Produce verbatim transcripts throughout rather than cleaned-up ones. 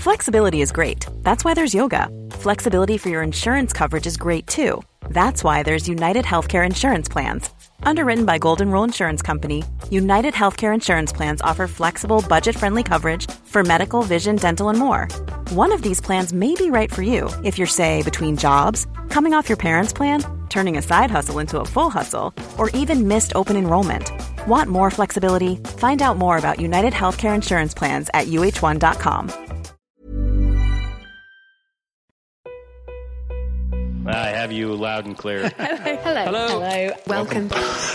Flexibility is great. That's why there's yoga. Flexibility for your insurance coverage is great too. That's why there's United Healthcare Insurance Plans. Underwritten by Golden Rule Insurance Company, United Healthcare Insurance Plans offer flexible, budget-friendly coverage for medical, vision, dental, and more. One of these plans may be right for you if you're, say, between jobs, coming off your parents' plan, turning a side hustle into a full hustle, or even missed open enrollment. Want more flexibility? Find out more about United Healthcare Insurance Plans at U H one dot com. I have you loud and clear. Hello. Hello. Hello. Hello. Welcome.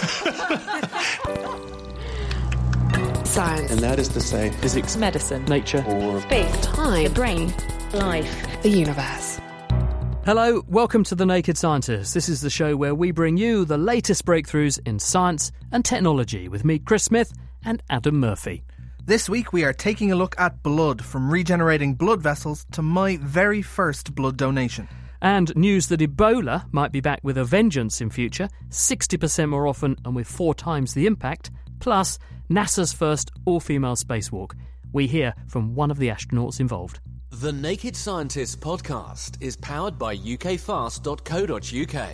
Science. And that is to say, physics, medicine, nature, or space, time, the brain, life, the universe. Hello, welcome to The Naked Scientist. This is the show where we bring you the latest breakthroughs in science and technology with me, Chris Smith, and Adam Murphy. This week we are taking a look at blood, from regenerating blood vessels to my very first blood donation. And news that Ebola might be back with a vengeance in future, sixty percent more often and with four times the impact, plus NASA's first all-female spacewalk. We hear from one of the astronauts involved. The Naked Scientist podcast is powered by U K fast dot co dot U K.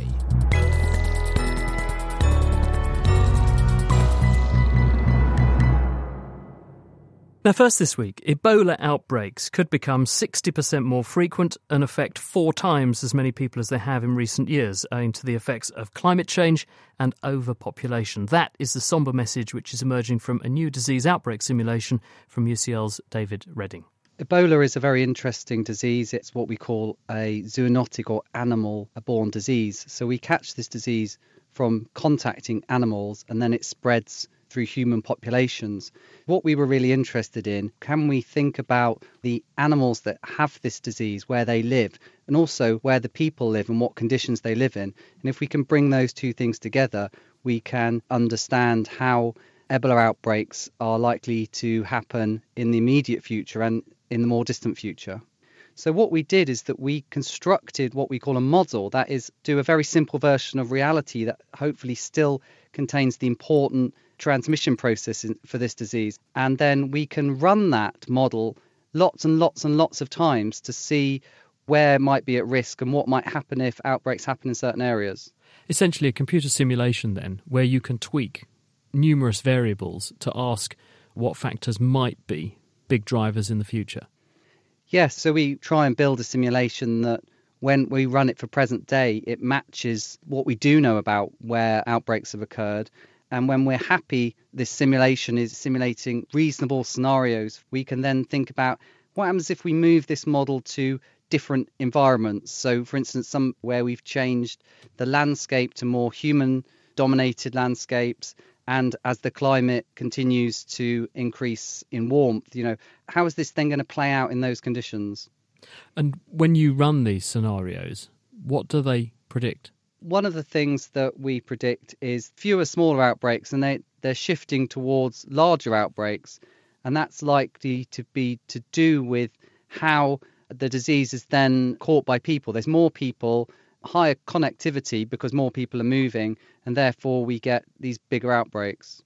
Now, first this week, Ebola outbreaks could become sixty percent more frequent and affect four times as many people as they have in recent years, owing to the effects of climate change and overpopulation. That is the sombre message which is emerging from a new disease outbreak simulation from U C L's David Redding. Ebola is a very interesting disease. It's what we call a zoonotic or animal-borne disease. So we catch this disease from contacting animals and then it spreads through human populations. What we were really interested in, can we think about the animals that have this disease, where they live, and also where the people live and what conditions they live in. And if we can bring those two things together, we can understand how Ebola outbreaks are likely to happen in the immediate future and in the more distant future. So what we did is that we constructed what we call a model, that is, do a very simple version of reality that hopefully still contains the important transmission process for this disease. And then we can run that model lots and lots and lots of times to see where might be at risk and what might happen if outbreaks happen in certain areas. Essentially a computer simulation then, where you can tweak numerous variables to ask what factors might be big drivers in the future. Yes, so we try and build a simulation that when we run it for present day, it matches what we do know about where outbreaks have occurred. And when we're happy, this simulation is simulating reasonable scenarios. We can then think about what happens if we move this model to different environments. So, for instance, some where we've changed the landscape to more human-dominated landscapes. And as the climate continues to increase in warmth, you know, how is this then going to play out in those conditions? And when you run these scenarios, what do they predict? One of the things that we predict is fewer smaller outbreaks, and they, they're shifting towards larger outbreaks. And that's likely to be to do with how the disease is then caught by people. There's more people, higher connectivity because more people are moving, and therefore we get these bigger outbreaks.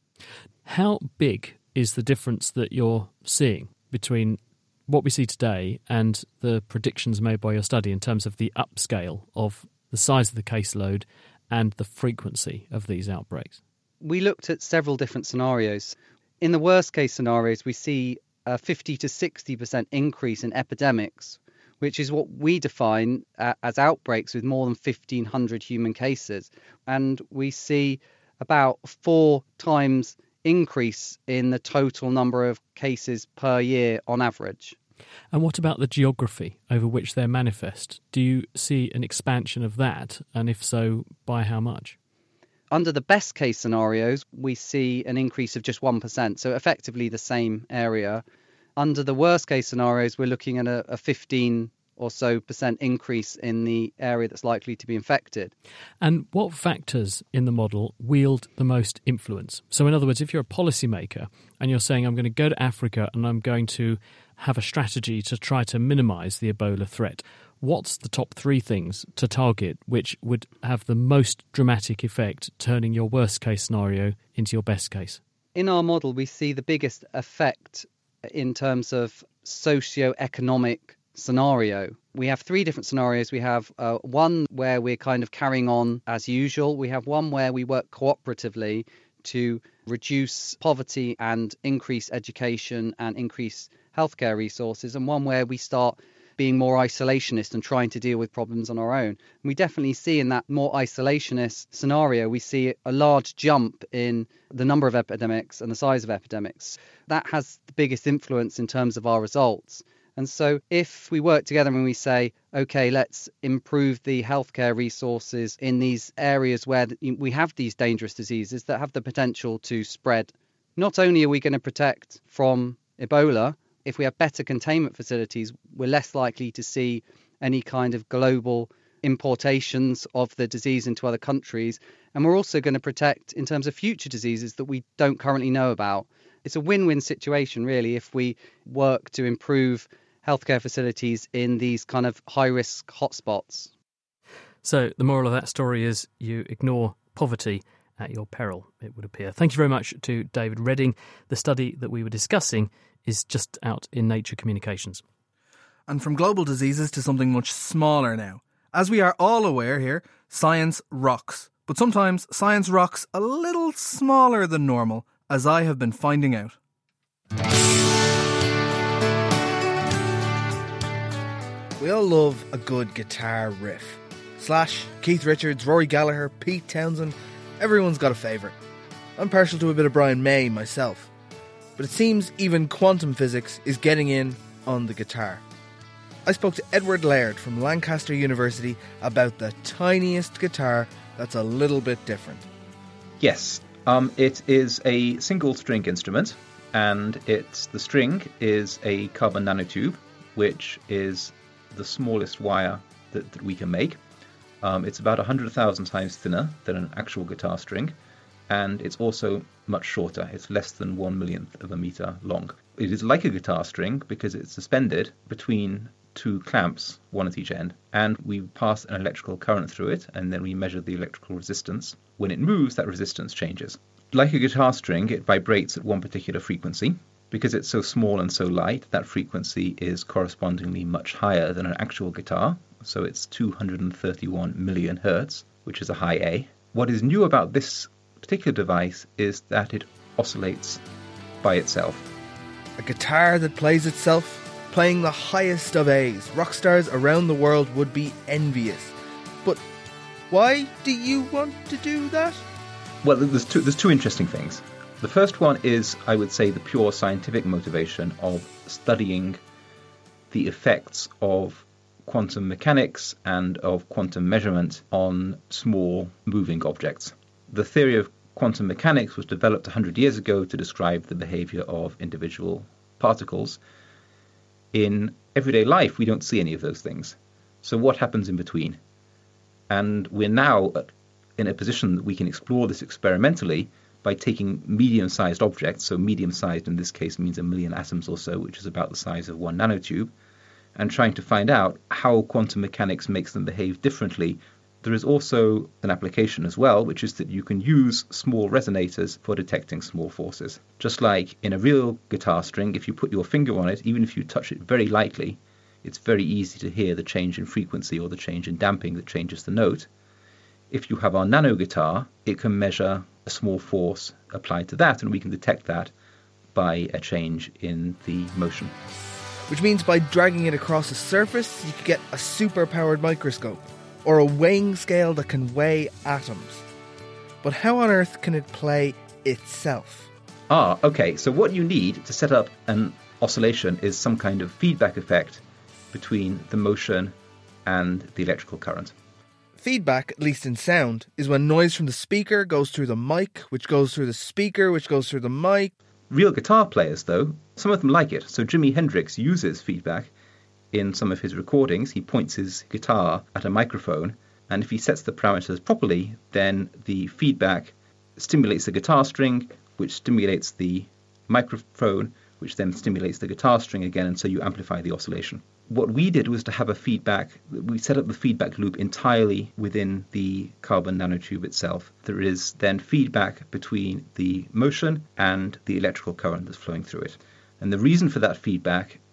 How big is the difference that you're seeing between what we see today and the predictions made by your study in terms of the upscale of the size of the caseload and the frequency of these outbreaks? We looked at several different scenarios. In the worst case scenarios, we see a fifty to sixty percent increase in epidemics, which is what we define uh, as outbreaks with more than fifteen hundred human cases. And we see about four times increase in the total number of cases per year on average. And what about the geography over which they're manifest? Do you see an expansion of that? And if so, by how much? Under the best case scenarios, we see an increase of just one percent, so effectively the same area. Under the worst case scenarios, we're looking at a, a fifteen or so percent increase in the area that's likely to be infected. And what factors in the model wield the most influence? So in other words, if you're a policymaker and you're saying, I'm going to go to Africa and I'm going to have a strategy to try to minimise the Ebola threat, what's the top three things to target which would have the most dramatic effect, turning your worst case scenario into your best case? In our model, we see the biggest effect in terms of socio-economic scenario. We have three different scenarios. We have uh, one where we're kind of carrying on as usual. We have one where we work cooperatively to reduce poverty and increase education and increase healthcare resources, and one where we start being more isolationist and trying to deal with problems on our own. And we definitely see in that more isolationist scenario, we see a large jump in the number of epidemics and the size of epidemics. That has the biggest influence in terms of our results. And so if we work together and we say, OK, let's improve the healthcare resources in these areas where we have these dangerous diseases that have the potential to spread, not only are we going to protect from Ebola, if we have better containment facilities, we're less likely to see any kind of global importations of the disease into other countries. And we're also going to protect in terms of future diseases that we don't currently know about. It's a win-win situation, really, if we work to improve healthcare facilities in these kind of high-risk hotspots. So the moral of that story is you ignore poverty at your peril, it would appear. Thank you very much to David Redding. The study that we were discussing is just out in Nature Communications. And from global diseases to something much smaller now. As we are all aware here, science rocks. But sometimes science rocks a little smaller than normal, as I have been finding out. We all love a good guitar riff. Slash, Keith Richards, Rory Gallagher, Pete Townsend, everyone's got a favourite. I'm partial to a bit of Brian May myself. But it seems even quantum physics is getting in on the guitar. I spoke to Edward Laird from Lancaster University about the tiniest guitar that's a little bit different. Yes, um, it is a single string instrument, and it's the string is a carbon nanotube, which is the smallest wire that, that we can make. Um, it's about one hundred thousand times thinner than an actual guitar string, and it's also much shorter. It's less than one millionth of a meter long. It is like a guitar string because it's suspended between two clamps, one at each end, and we pass an electrical current through it, and then we measure the electrical resistance. When it moves, that resistance changes. Like a guitar string, it vibrates at one particular frequency. Because it's so small and so light, that frequency is correspondingly much higher than an actual guitar, so it's two hundred thirty-one million hertz, which is a high A. What is new about this particular device is that it oscillates by itself. A guitar that plays itself, playing the highest of A's. Rock stars around the world would be envious. But why do you want to do that? Well, there's two, there's two interesting things. The first one is, I would say, the pure scientific motivation of studying the effects of quantum mechanics and of quantum measurement on small moving objects. The theory of quantum mechanics was developed one hundred years ago to describe the behavior of individual particles. In everyday life, we don't see any of those things. So what happens in between? And we're now in a position that we can explore this experimentally by taking medium-sized objects, so medium-sized in this case means a million atoms or so, which is about the size of one nanotube, and trying to find out how quantum mechanics makes them behave differently. There is also an application as well, which is that you can use small resonators for detecting small forces. Just like in a real guitar string, if you put your finger on it, even if you touch it very lightly, it's very easy to hear the change in frequency or the change in damping that changes the note. If you have our nano guitar, it can measure a small force applied to that, and we can detect that by a change in the motion. Which means by dragging it across a surface, you could get a super-powered microscope, or a weighing scale that can weigh atoms. But how on earth can it play itself? Ah, okay, so what you need to set up an oscillation is some kind of feedback effect between the motion and the electrical current. Feedback, at least in sound, is when noise from the speaker goes through the mic, which goes through the speaker, which goes through the mic. Real guitar players, though, some of them like it. So Jimi Hendrix uses feedback in some of his recordings. He points his guitar at a microphone, and if he sets the parameters properly, then the feedback stimulates the guitar string, which stimulates the microphone, which then stimulates the guitar string again, and so you amplify the oscillation. What we did was to have a feedback, we set up the feedback loop entirely within the carbon nanotube itself. There is then feedback between the motion and the electrical current that's flowing through it. And the reason for that feedback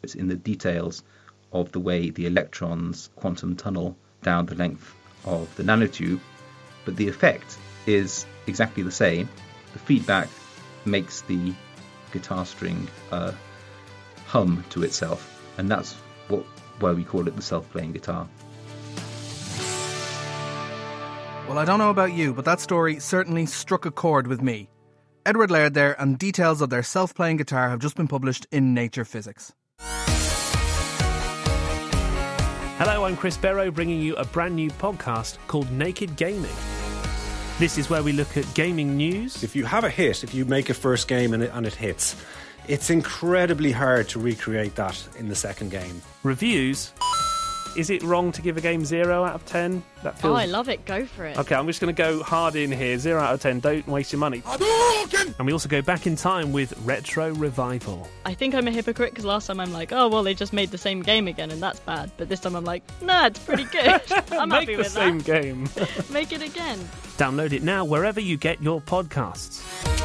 It's in the details of the way the electrons quantum tunnel down the length of the nanotube, but the effect is exactly the same. The feedback makes the guitar string uh, hum to itself, and that's what why we call it the self-playing guitar. Well, I don't know about you, but that story certainly struck a chord with me. Edward Laird there, and details of their self-playing guitar have just been published in Nature Physics. Hello, I'm Chris Barrow, bringing you a brand new podcast called Naked Gaming. This is where we look at gaming news. If you have a hit, if you make a first game and it, and it hits, it's incredibly hard to recreate that in the second game. Reviews. Is it wrong to give a game zero out of ten? That feels... Oh, I love it. Go for it. Okay, I'm just going to go hard in here. zero out of ten. Don't waste your money. And we also go back in time with Retro Revival. I think I'm a hypocrite because last time I'm like, oh, well, they just made the same game again and that's bad. But this time I'm like, nah, it's pretty good. I'm Make happy the with same that. game. Make it again. Download it now wherever you get your podcasts.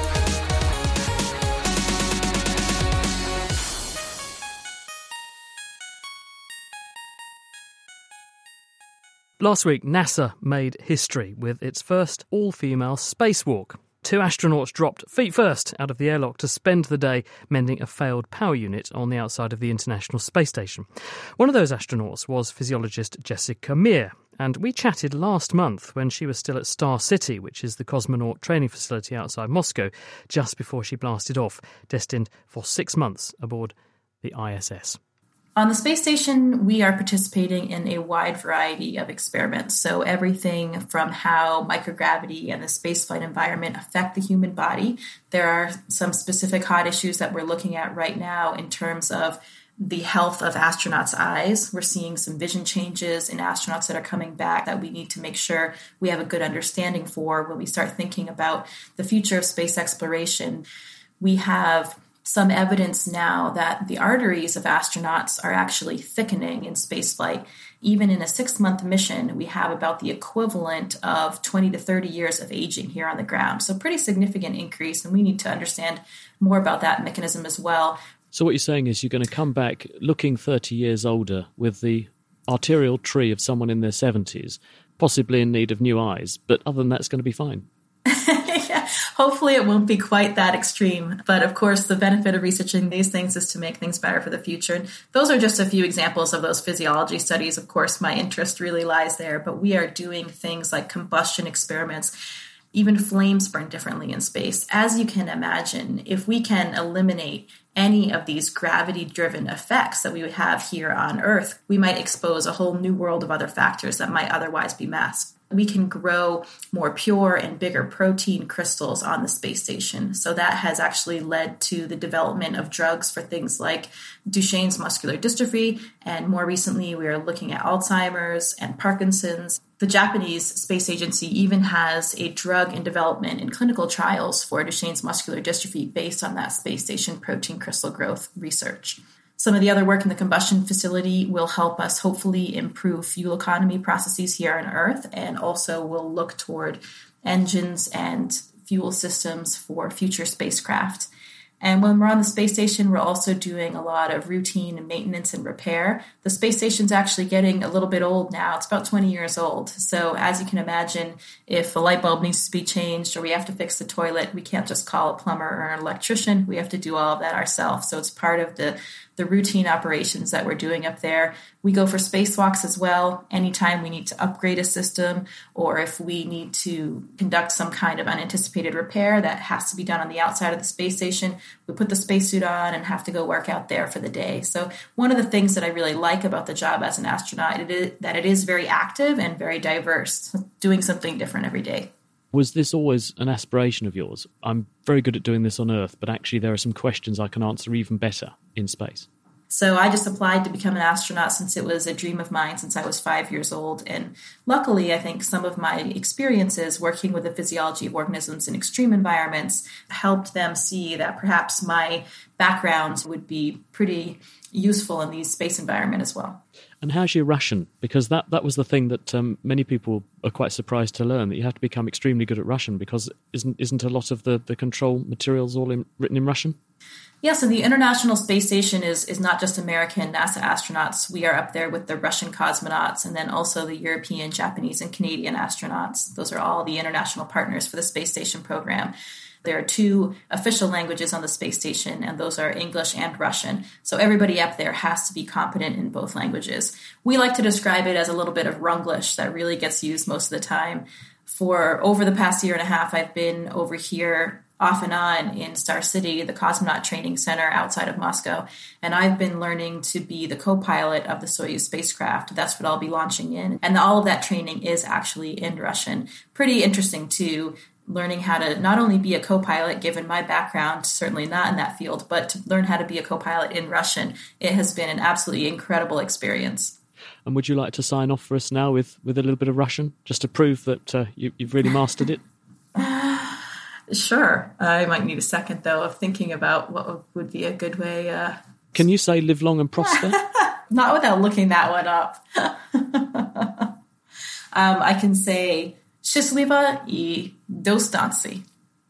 Last week, NASA made history with its first all-female spacewalk. Two astronauts dropped feet first out of the airlock to spend the day mending a failed power unit on the outside of the International Space Station. One of those astronauts was physiologist Jessica Meir, and we chatted last month when she was still at Star City, which is the cosmonaut training facility outside Moscow, just before she blasted off, destined for six months aboard the I S S. On the space station, we are participating in a wide variety of experiments. So everything from how microgravity and the spaceflight environment affect the human body. There are some specific hot issues that we're looking at right now in terms of the health of astronauts' eyes. We're seeing some vision changes in astronauts that are coming back that we need to make sure we have a good understanding for when we start thinking about the future of space exploration. We have some evidence now that the arteries of astronauts are actually thickening in spaceflight. Even in a six-month mission, we have about the equivalent of twenty to thirty years of aging here on the ground. So pretty significant increase, and we need to understand more about that mechanism as well. So what you're saying is you're going to come back looking thirty years older with the arterial tree of someone in their seventies, possibly in need of new eyes, but other than that, it's going to be fine. Yeah, hopefully it won't be quite that extreme. But of course, the benefit of researching these things is to make things better for the future. And those are just a few examples of those physiology studies. Of course, my interest really lies there. But we are doing things like combustion experiments. Even flames burn differently in space. As you can imagine, if we can eliminate any of these gravity-driven effects that we would have here on Earth, we might expose a whole new world of other factors that might otherwise be masked. We can grow more pure and bigger protein crystals on the space station. So that has actually led to the development of drugs for things like Duchenne's muscular dystrophy. And more recently, we are looking at Alzheimer's and Parkinson's. The Japanese Space Agency even has a drug in development in clinical trials for Duchenne's muscular dystrophy based on that space station protein crystal growth research. Some of the other work in the combustion facility will help us hopefully improve fuel economy processes here on Earth, and also will look toward engines and fuel systems for future spacecraft. And when we're on the space station, we're also doing a lot of routine maintenance and repair. The space station's actually getting a little bit old now. It's about twenty years old. So as you can imagine, if a light bulb needs to be changed or we have to fix the toilet, we can't just call a plumber or an electrician. We have to do all of that ourselves. So it's part of the, the routine operations that we're doing up there. We go for spacewalks as well. Anytime we need to upgrade a system, or if we need to conduct some kind of unanticipated repair that has to be done on the outside of the space station, we put the spacesuit on and have to go work out there for the day. So one of the things that I really like about the job as an astronaut it is that it is very active and very diverse, doing something different every day. Was this always an aspiration of yours? I'm very good at doing this on Earth, but actually there are some questions I can answer even better in space. So I just applied to become an astronaut since it was a dream of mine since I was five years old. And luckily, I think some of my experiences working with the physiology of organisms in extreme environments helped them see that perhaps my background would be pretty useful in these space environment as well. And how's your Russian? Because that, that was the thing that um, many people are quite surprised to learn, that you have to become extremely good at Russian, because isn't isn't a lot of the, the control materials all in, written in Russian? Yeah, so the International Space Station is is not just American NASA astronauts. We are up there with the Russian cosmonauts and then also the European, Japanese, and Canadian astronauts. Those are all the international partners for the space station program. There are two official languages on the space station, and those are English and Russian. So everybody up there has to be competent in both languages. We like to describe it as a little bit of Runglish that really gets used most of the time. For over the past year and a half, I've been over here off and on in Star City, the Cosmonaut Training Center outside of Moscow, and I've been learning to be the co-pilot of the Soyuz spacecraft. That's what I'll be launching in. And all of that training is actually in Russian. Pretty interesting, too, learning how to not only be a co-pilot, given my background, certainly not in that field, but to learn how to be a co-pilot in Russian. It has been an absolutely incredible experience. And would you like to sign off for us now with, with a little bit of Russian, just to prove that uh, you, you've really mastered it? Sure. I might need a second, though, of thinking about what would be a good way. Uh... Can you say live long and prosper? Not without looking that one up. um, I can say счастлива и до станции.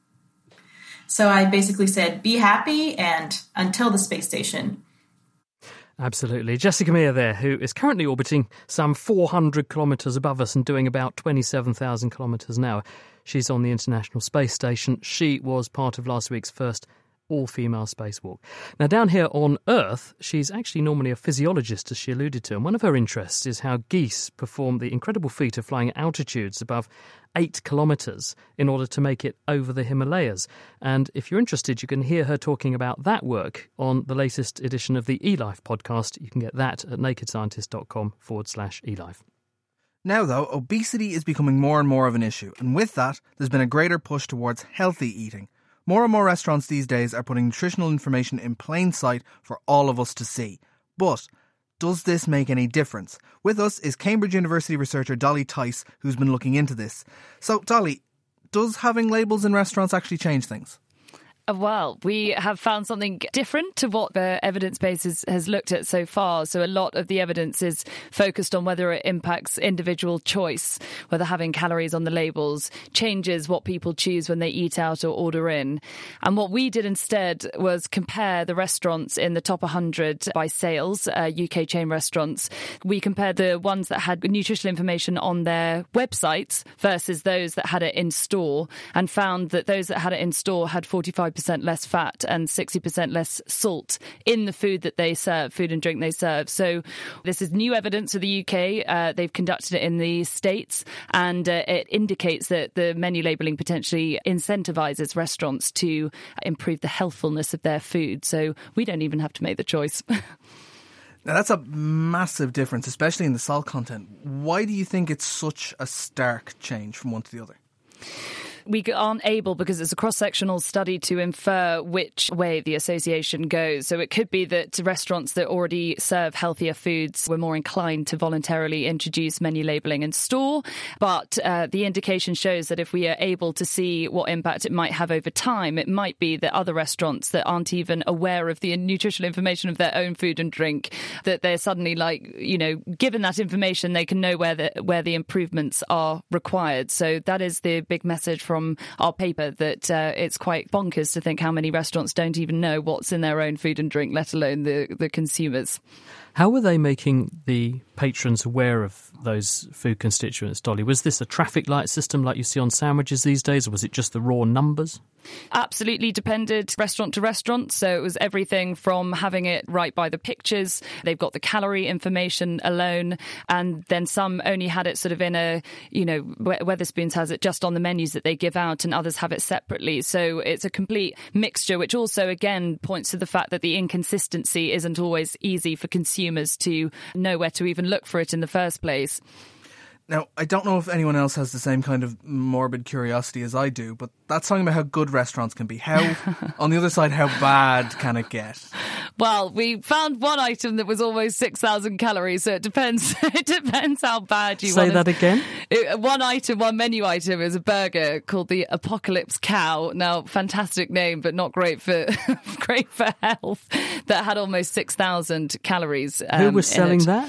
So I basically said, be happy and until the space station. Absolutely. Jessica Meir there, who is currently orbiting some four hundred kilometres above us and doing about twenty-seven thousand kilometres an hour. She's on the International Space Station. She was part of last week's first all-female spacewalk. Now, down here on Earth, she's actually normally a physiologist, as she alluded to, and one of her interests is how geese perform the incredible feat of flying at altitudes above eight kilometres in order to make it over the Himalayas. And if you're interested, you can hear her talking about that work on the latest edition of the eLife podcast. You can get that at nakedscientist.com forward slash eLife. Now, though, obesity is becoming more and more of an issue, and with that, there's been a greater push towards healthy eating. More and more restaurants these days are putting nutritional information in plain sight for all of us to see. But does this make any difference? With us is Cambridge University researcher Dolly Tice, who's been looking into this. So, Dolly, does having labels in restaurants actually change things? Well, we have found something different to what the evidence base has, has looked at so far. So a lot of the evidence is focused on whether it impacts individual choice, whether having calories on the labels changes what people choose when they eat out or order in. And what we did instead was compare the restaurants in the top one hundred by sales, uh, U K chain restaurants. We compared the ones that had nutritional information on their websites versus those that had it in store, and found that those that had it in store had forty-five percent less fat and sixty percent less salt in the food that they serve, food and drink they serve. So this is new evidence for the U K. Uh, they've conducted it in the States, and uh, it indicates that the menu labelling potentially incentivises restaurants to improve the healthfulness of their food. So we don't even have to make the choice. Now, that's a massive difference, especially in the salt content. Why do you think it's such a stark change from one to the other? We aren't able, because it's a cross-sectional study, to infer which way the association goes. So it could be that restaurants that already serve healthier foods were more inclined to voluntarily introduce menu labelling in store. But uh, the indication shows that if we are able to see what impact it might have over time, it might be that other restaurants that aren't even aware of the nutritional information of their own food and drink, that they're suddenly like, you know, given that information, they can know where the, where the improvements are required. So that is the big message from from our paper, that uh, it's quite bonkers to think how many restaurants don't even know what's in their own food and drink, let alone the, the consumers. How were they making the patrons aware of those food constituents, Dolly? Was this a traffic light system like you see on sandwiches these days, or was it just the raw numbers? Absolutely depended restaurant to restaurant. So it was everything from having it right by the pictures. They've got the calorie information alone. And then some only had it sort of in a, you know, Wetherspoons has it just on the menus that they give out, and others have it separately. So it's a complete mixture, which also, again, points to the fact that the inconsistency isn't always easy for consumers to know where to even look for it in the first place. Now, I don't know if anyone else has the same kind of morbid curiosity as I do, but that's talking about how good restaurants can be. How, on the other side, how bad can it get? Well, we found one item that was almost six thousand calories, so it depends It depends how bad you Say want that to... again? It, one item, one menu item is a burger called the Apocalypse Cow. Now, fantastic name, but not great for great for health. That had almost six thousand calories. Um, Who was selling that?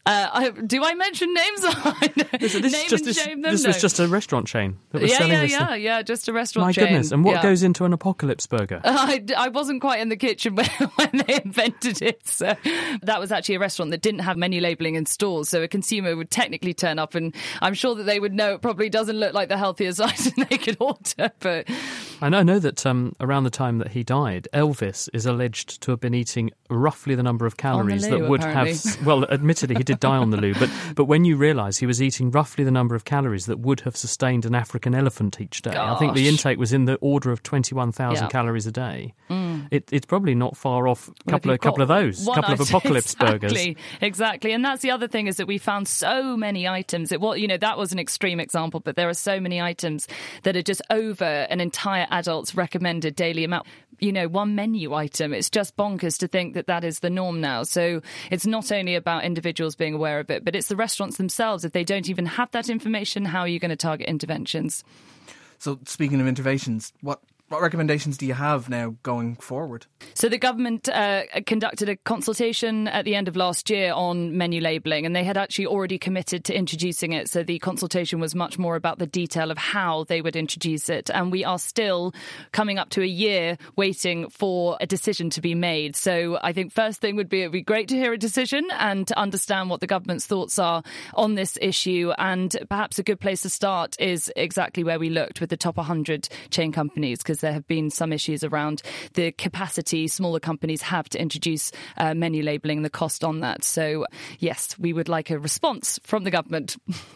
Uh, I, do I mention names? this, this, Name just, and this, shame them? this no. was just a restaurant chain that was yeah, selling yeah, this yeah, thing. yeah, just a restaurant My chain. goodness, and what yeah. goes into an apocalypse burger? I, I wasn't quite in the kitchen when, when they invented it. So that was actually a restaurant that didn't have menu labelling in stores, so a consumer would technically turn up, and I'm sure that they would know it probably doesn't look like the healthiest item they could order. But I know, I know that um, around the time that he died, Elvis is alleged to have been eating roughly the number of calories loo, that would apparently. have... Well, admittedly, he did die on the loo, but, but when you realise he was eating roughly the number of calories that would have sustained an African elephant each day, Gosh. I think the intake was in the order of twenty-one thousand Yeah. calories a day. Mm. It, it's probably not far off a Well, couple, if of, you've couple of got those, a one couple of item- apocalypse exactly, burgers. Exactly, and that's the other thing is that we found so many items. It, well, you know, that was an extreme example, but there are so many items that are just over an entire adult's recommended daily amount. You know, one menu item. It's just bonkers to think that that is the norm now. So it's not only about individuals being aware of it, but it's the restaurants themselves. If they don't even have that information, how are you going to target interventions? So speaking of interventions, what What recommendations do you have now going forward? So the government uh, conducted a consultation at the end of last year on menu labelling, and they had actually already committed to introducing it. So the consultation was much more about the detail of how they would introduce it. And we are still coming up to a year waiting for a decision to be made. So I think first thing would be it would be great to hear a decision and to understand what the government's thoughts are on this issue. And perhaps a good place to start is exactly where we looked with the top one hundred chain companies, because there have been some issues around the capacity smaller companies have to introduce uh, menu labelling, the cost on that. So, yes, we would like a response from the government.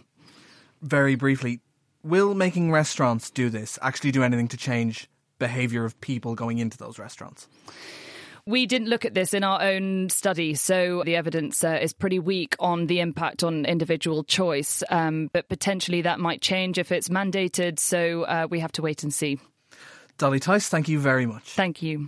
Very briefly, will making restaurants do this actually do anything to change behaviour of people going into those restaurants? We didn't look at this in our own study, so the evidence uh, is pretty weak on the impact on individual choice, um, but potentially that might change if it's mandated, so uh, we have to wait and see. Dolly Tice, thank you very much. Thank you.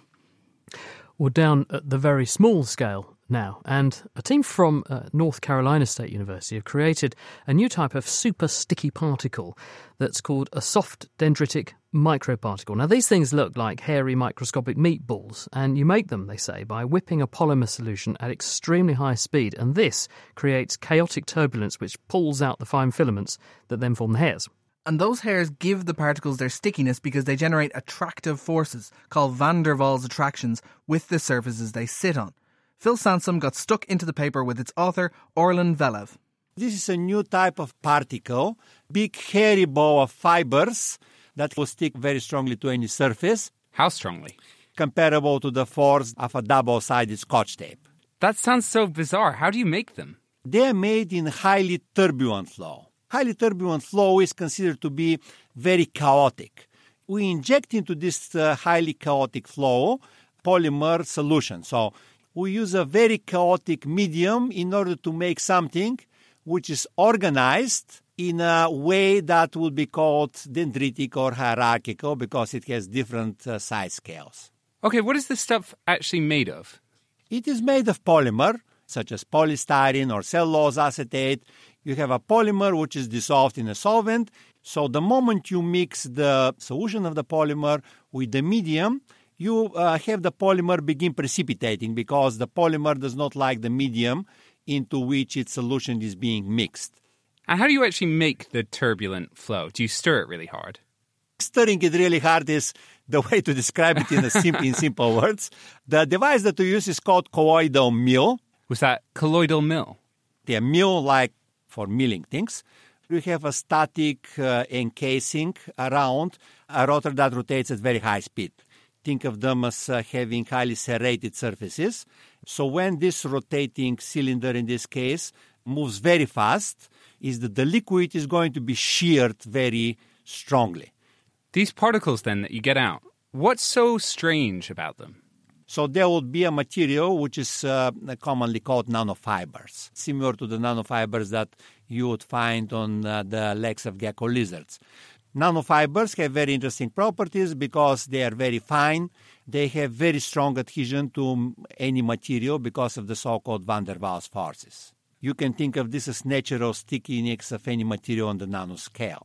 We're down at the very small scale now, and a team from uh, North Carolina State University have created a new type of super sticky particle that's called a soft dendritic microparticle. Now, these things look like hairy microscopic meatballs, and you make them, they say, by whipping a polymer solution at extremely high speed, and this creates chaotic turbulence which pulls out the fine filaments that then form the hairs. And those hairs give the particles their stickiness because they generate attractive forces called van der Waals attractions with the surfaces they sit on. Phil Sansom got stuck into the paper with its author, Orlan Velev. This is a new type of particle, big hairy ball of fibers that will stick very strongly to any surface. How strongly? Comparable to the force of a double-sided scotch tape. That sounds so bizarre. How do you make them? They are made in highly turbulent flow. Highly turbulent flow is considered to be very chaotic. We inject into this uh, highly chaotic flow polymer solution. So we use a very chaotic medium in order to make something which is organized in a way that would be called dendritic or hierarchical because it has different uh, size scales. Okay, what is this stuff actually made of? It is made of polymer, such as polystyrene or cellulose acetate. You have a polymer which is dissolved in a solvent. So the moment you mix the solution of the polymer with the medium, you uh, have the polymer begin precipitating because the polymer does not like the medium into which its solution is being mixed. And how do you actually make the turbulent flow? Do you stir it really hard? Stirring it really hard is the way to describe it in, a sim- in simple words. The device that we use is called colloidal mill. Was that colloidal mill? The mill like for milling things. We have a static uh, encasing around a rotor that rotates at very high speed. Think of them as uh, having highly serrated surfaces. So when this rotating cylinder, in this case, moves very fast, is that the liquid is going to be sheared very strongly. These particles, then, that you get out, what's so strange about them? So there would be a material which is uh, commonly called nanofibers, similar to the nanofibers that you would find on uh, the legs of gecko lizards. Nanofibers have very interesting properties because they are very fine. They have very strong adhesion to any material because of the so-called van der Waals forces. You can think of this as natural stickiness of any material on the nanoscale.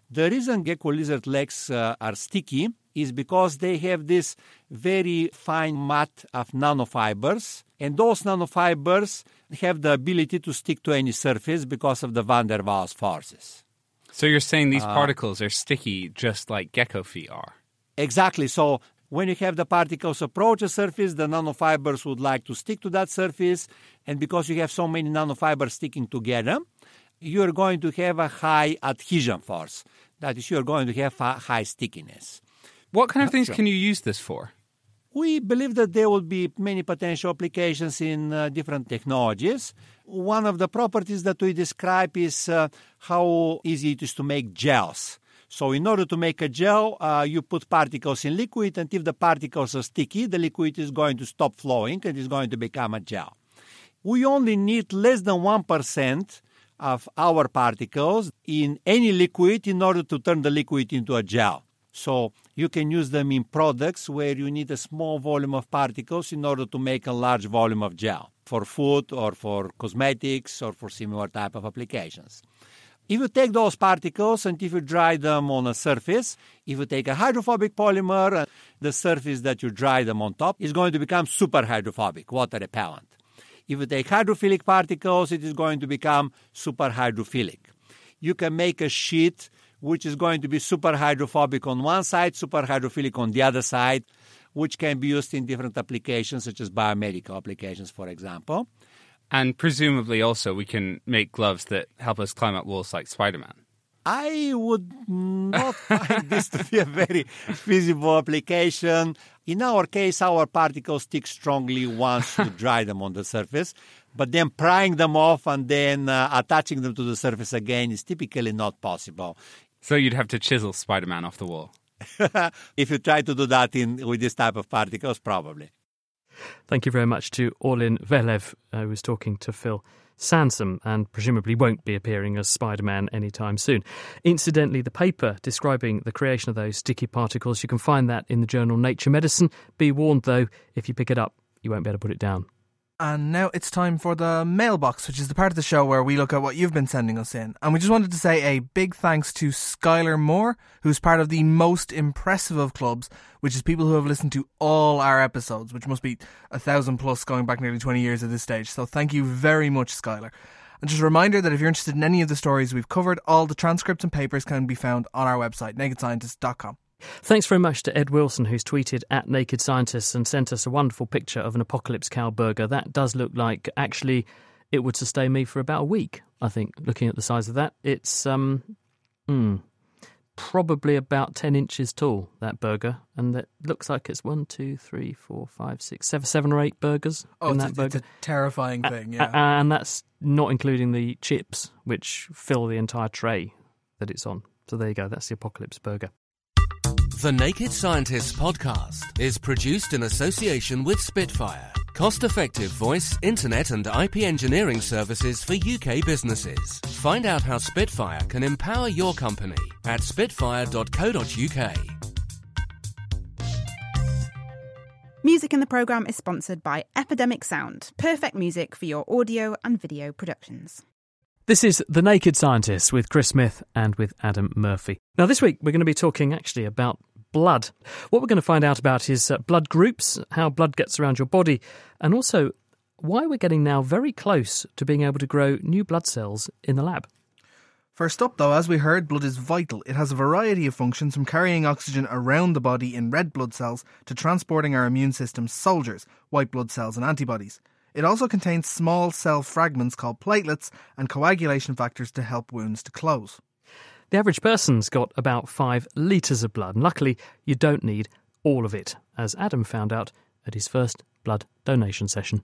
The reason gecko lizard legs uh, are sticky is because they have this very fine mat of nanofibers, and those nanofibers have the ability to stick to any surface because of the van der Waals forces. So you're saying these Uh, particles are sticky just like gecko feet are? Exactly. So when you have the particles approach a surface, the nanofibers would like to stick to that surface, and because you have so many nanofibers sticking together, you're going to have a high adhesion force. That is, you're going to have a high stickiness. What kind of things can you use this for? We believe that there will be many potential applications in uh, different technologies. One of the properties that we describe is uh, how easy it is to make gels. So in order to make a gel, uh, you put particles in liquid, and if the particles are sticky, the liquid is going to stop flowing and is going to become a gel. We only need less than one percent of our particles in any liquid in order to turn the liquid into a gel. So you can use them in products where you need a small volume of particles in order to make a large volume of gel for food or for cosmetics or for similar type of applications. If you take those particles and if you dry them on a surface, if you take a hydrophobic polymer, the surface that you dry them on top is going to become super hydrophobic, water repellent. If you take hydrophilic particles, it is going to become super hydrophilic. You can make a sheet which is going to be super hydrophobic on one side, super hydrophilic on the other side, which can be used in different applications, such as biomedical applications, for example. And presumably also we can make gloves that help us climb up walls like Spider-Man. I would not find this to be a very feasible application. In our case, our particles stick strongly once you dry them on the surface, but then prying them off and then uh, attaching them to the surface again is typically not possible. So you'd have to chisel Spider-Man off the wall. If you try to do that in with this type of particles, probably. Thank you very much to Orlin Velev, uh, who was talking to Phil Sansom and presumably won't be appearing as Spider-Man anytime soon. Incidentally, the paper describing the creation of those sticky particles, you can find that in the journal Nature Medicine. Be warned, though, if you pick it up, you won't be able to put it down. And now it's time for the mailbox, which is the part of the show where we look at what you've been sending us in. And we just wanted to say a big thanks to Skylar Moore, who's part of the most impressive of clubs, which is people who have listened to all our episodes, which must be a thousand plus going back nearly twenty years at this stage. So thank you very much, Skylar. And just a reminder that if you're interested in any of the stories we've covered, all the transcripts and papers can be found on our website, naked scientist dot com. Thanks very much to Ed Wilson, who's tweeted at Naked Scientists and sent us a wonderful picture of an Apocalypse Cow burger. That does look like, actually, it would sustain me for about a week, I think, looking at the size of that. It's um, mm, probably about ten inches tall, that burger, and it looks like it's one, two, three, four, five, six, seven, seven or eight burgers oh, in it's that a, burger. It's a terrifying thing, yeah. A- and that's not including the chips, which fill the entire tray that it's on. So there you go, that's the Apocalypse burger. The Naked Scientists podcast is produced in association with Spitfire, cost-effective voice, internet and I P engineering services for U K businesses. Find out how Spitfire can empower your company at spitfire dot co dot uk. Music in the programme is sponsored by Epidemic Sound, perfect music for your audio and video productions. This is The Naked Scientists with Chris Smith and with Adam Murphy. Now, this week we're going to be talking actually about blood. What we're going to find out about is uh, blood groups, how blood gets around your body, and also why we're getting now very close to being able to grow new blood cells in the lab. First up, though, as we heard, blood is vital. It has a variety of functions, from carrying oxygen around the body in red blood cells to transporting our immune system's soldiers, white blood cells and antibodies. It also contains small cell fragments called platelets and coagulation factors to help wounds to close. The average person's got about five litres of blood, and luckily you don't need all of it, as Adam found out at his first blood donation session.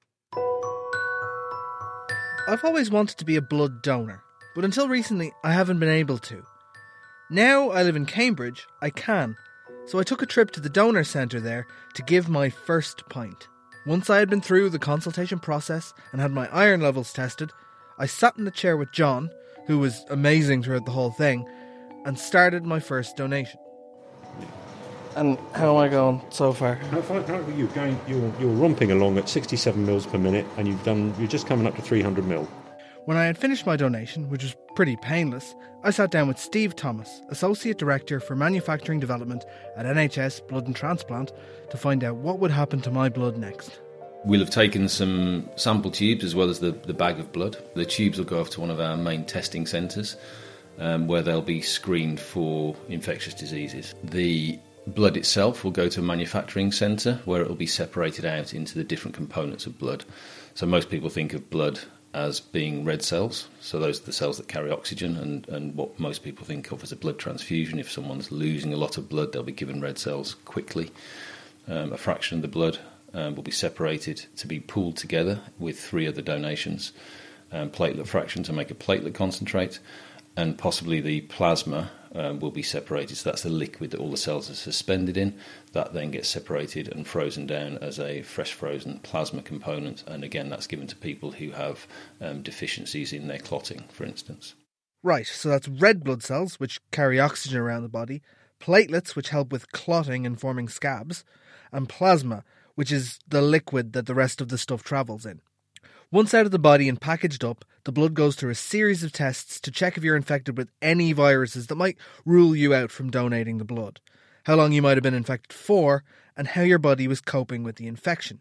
I've always wanted to be a blood donor, but until recently I haven't been able to. Now I live in Cambridge, I can, so I took a trip to the donor centre there to give my first pint. Once I had been through the consultation process and had my iron levels tested, I sat in the chair with John, who was amazing throughout the whole thing, and started my first donation. And how am I going so far? How far how are you going? You're, you're romping along at sixty-seven mils per minute, and you've done. You're just coming up to three hundred mil. When I had finished my donation, which was pretty painless, I sat down with Steve Thomas, Associate Director for Manufacturing Development at N H S Blood and Transplant, to find out what would happen to my blood next. We'll have taken some sample tubes as well as the, the bag of blood. The tubes will go off to one of our main testing centres um, where they'll be screened for infectious diseases. The blood itself will go to a manufacturing centre where it will be separated out into the different components of blood. So most people think of blood as being red cells, so those are the cells that carry oxygen, and, and what most people think of as a blood transfusion. If someone's losing a lot of blood, they'll be given red cells quickly. Um, a fraction of the blood um, will be separated to be pooled together with three other donations, um, platelet fraction to make a platelet concentrate, and possibly the plasma um, will be separated. So that's the liquid that all the cells are suspended in. That then gets separated and frozen down as a fresh frozen plasma component. And again, that's given to people who have um, deficiencies in their clotting, for instance. Right, so that's red blood cells, which carry oxygen around the body, platelets, which help with clotting and forming scabs, and plasma, which is the liquid that the rest of the stuff travels in. Once out of the body and packaged up, the blood goes through a series of tests to check if you're infected with any viruses that might rule you out from donating the blood, how long you might have been infected for, and how your body was coping with the infection.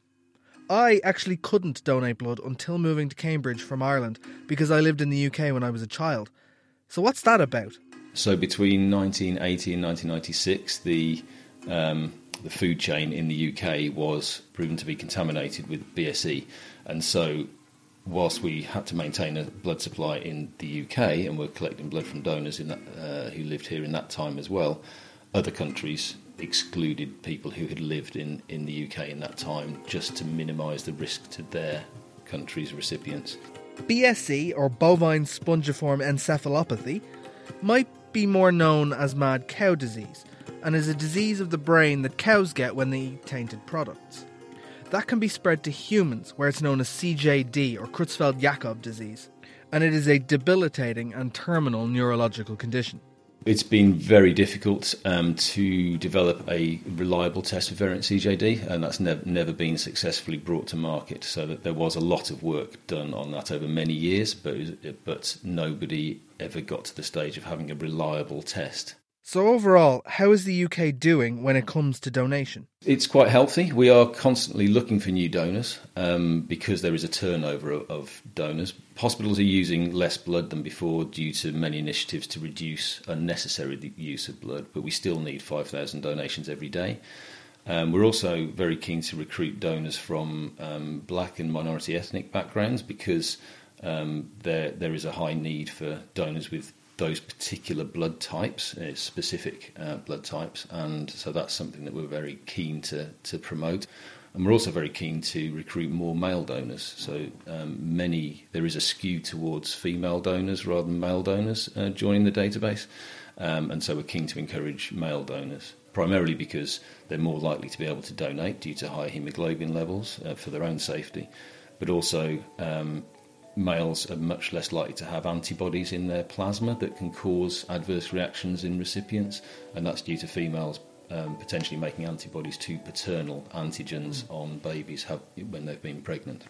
I actually couldn't donate blood until moving to Cambridge from Ireland because I lived in the U K when I was a child. So what's that about? So between nineteen eighty and nineteen ninety-six, the um, the food chain in the U K was proven to be contaminated with B S E, and so whilst we had to maintain a blood supply in the U K and were collecting blood from donors in that, uh, who lived here in that time as well, other countries excluded people who had lived in, in the U K in that time just to minimise the risk to their country's recipients. B S E, or bovine spongiform encephalopathy, might be more known as mad cow disease, and is a disease of the brain that cows get when they eat tainted products. That can be spread to humans, where it's known as C J D, or Creutzfeldt-Jakob disease, and it is a debilitating and terminal neurological condition. It's been very difficult um, to develop a reliable test for variant C J D, and that's never, never been successfully brought to market, so that there was a lot of work done on that over many years, but, but nobody ever got to the stage of having a reliable test. So overall, how is the U K doing when it comes to donation? It's quite healthy. We are constantly looking for new donors um, because there is a turnover of, of donors. Hospitals are using less blood than before due to many initiatives to reduce unnecessary use of blood, but we still need five thousand donations every day. Um, we're also very keen to recruit donors from um, black and minority ethnic backgrounds because um, there there is a high need for donors with those particular blood types, uh, specific uh, blood types, and so that's something that we're very keen to, to promote. And we're also very keen to recruit more male donors. So um, many, there is a skew towards female donors rather than male donors uh, joining the database, um, and so we're keen to encourage male donors, primarily because they're more likely to be able to donate due to high haemoglobin levels uh, for their own safety, but also um, males are much less likely to have antibodies in their plasma that can cause adverse reactions in recipients, and that's due to females um, potentially making antibodies to paternal antigens on babies have, when they've been pregnant.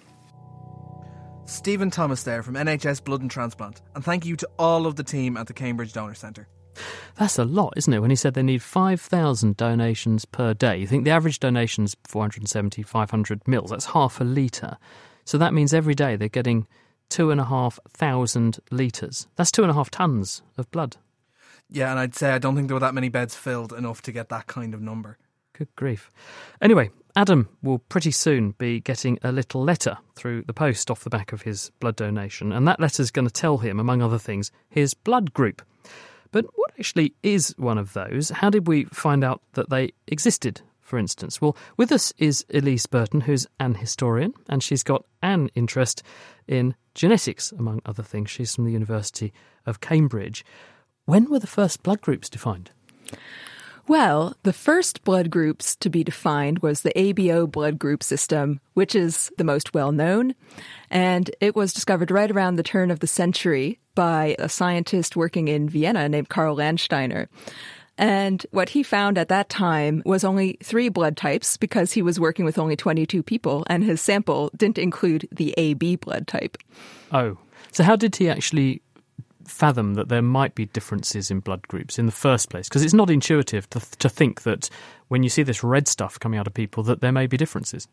Stephen Thomas there from N H S Blood and Transplant, and thank you to all of the team at the Cambridge Donor Centre. That's a lot, isn't it? When he said they need five thousand donations per day. You think the average donation's four hundred seventy, five hundred mils. That's half a litre. So that means every day they're getting two and a half thousand litres. That's two and a half tonnes of blood. Yeah, and I'd say I don't think there were that many beds filled enough to get that kind of number. Good grief. Anyway, Adam will pretty soon be getting a little letter through the post off the back of his blood donation, and that letter's going to tell him, among other things, his blood group. But what actually is one of those? How did we find out that they existed, for instance? Well, with us is Elise Burton, who's an historian, and she's got an interest in genetics, among other things. She's from the University of Cambridge. When were the first blood groups defined? Well, the first blood groups to be defined was the A B O blood group system, which is the most well-known, and it was discovered right around the turn of the century by a scientist working in Vienna named Karl Landsteiner. And what he found at that time was only three blood types because he was working with only twenty-two people, and his sample didn't include the A B blood type. Oh, So how did he actually fathom that there might be differences in blood groups in the first place? Because it's not intuitive to, to think that when you see this red stuff coming out of people that there may be differences.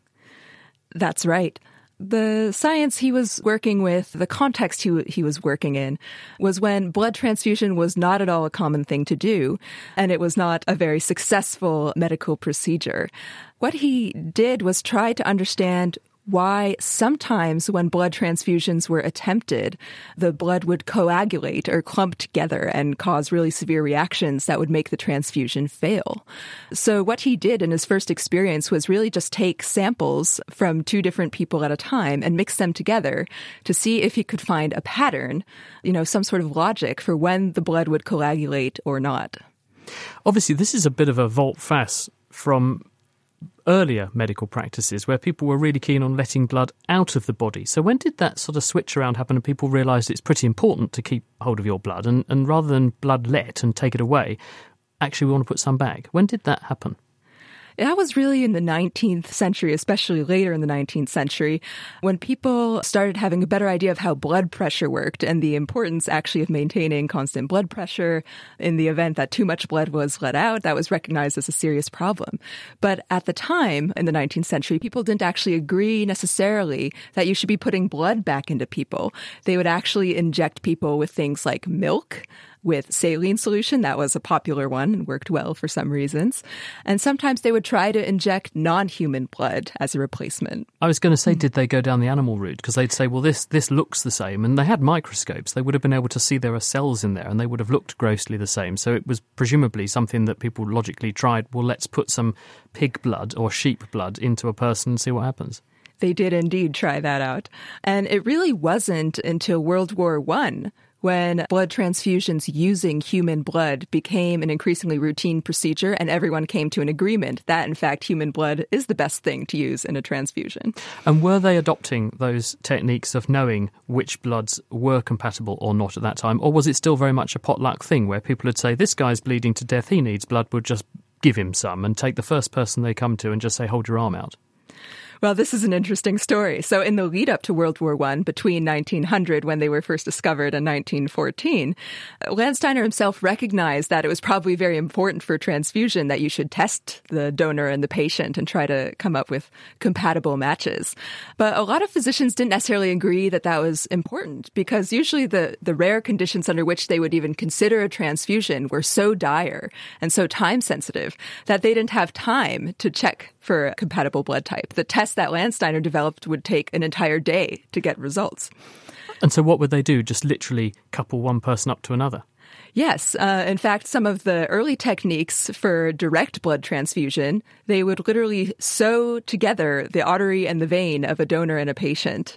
That's right. The science he was working with, the context he, he was working in, was when blood transfusion was not at all a common thing to do, and it was not a very successful medical procedure. What he did was try to understand why sometimes when blood transfusions were attempted, the blood would coagulate or clump together and cause really severe reactions that would make the transfusion fail. So what he did in his first experience was really just take samples from two different people at a time and mix them together to see if he could find a pattern, you know, some sort of logic for when the blood would coagulate or not. Obviously, this is a bit of a volte-face from earlier medical practices where people were really keen on letting blood out of the body. So when did that sort of switch around happen and people realised it's pretty important to keep hold of your blood and, and rather than blood let and take it away, actually we want to put some back? When did that happen? That was really in the nineteenth century, especially later in the nineteenth century, when people started having a better idea of how blood pressure worked and the importance actually of maintaining constant blood pressure in the event that too much blood was let out. That was recognized as a serious problem. But at the time, in the nineteenth century, people didn't actually agree necessarily that you should be putting blood back into people. They would actually inject people with things like milk, with saline solution. That was a popular one and worked well for some reasons. And sometimes they would try to inject non-human blood as a replacement. I was going to say, did they go down the animal route? Because they'd say, well, this this looks the same. And they had microscopes. They would have been able to see there are cells in there and they would have looked grossly the same. So it was presumably something that people logically tried, well, let's put some pig blood or sheep blood into a person and see what happens. They did indeed try that out. And it really wasn't until World War One when blood transfusions using human blood became an increasingly routine procedure and everyone came to an agreement that, in fact, human blood is the best thing to use in a transfusion. And were they adopting those techniques of knowing which bloods were compatible or not at that time? Or was it still very much a potluck thing where people would say, this guy's bleeding to death, he needs blood, we'll just give him some and take the first person they come to and just say, hold your arm out? Well, this is an interesting story. So in the lead up to World War One, between nineteen hundred, when they were first discovered, and nineteen fourteen, Landsteiner himself recognized that it was probably very important for transfusion that you should test the donor and the patient and try to come up with compatible matches. But a lot of physicians didn't necessarily agree that that was important because usually the, the rare conditions under which they would even consider a transfusion were so dire and so time sensitive that they didn't have time to check for a compatible blood type. The test that Landsteiner developed would take an entire day to get results. And so what would they do? Just literally couple one person up to another? Yes. Uh, in fact, some of the early techniques for direct blood transfusion, they would literally sew together the artery and the vein of a donor and a patient.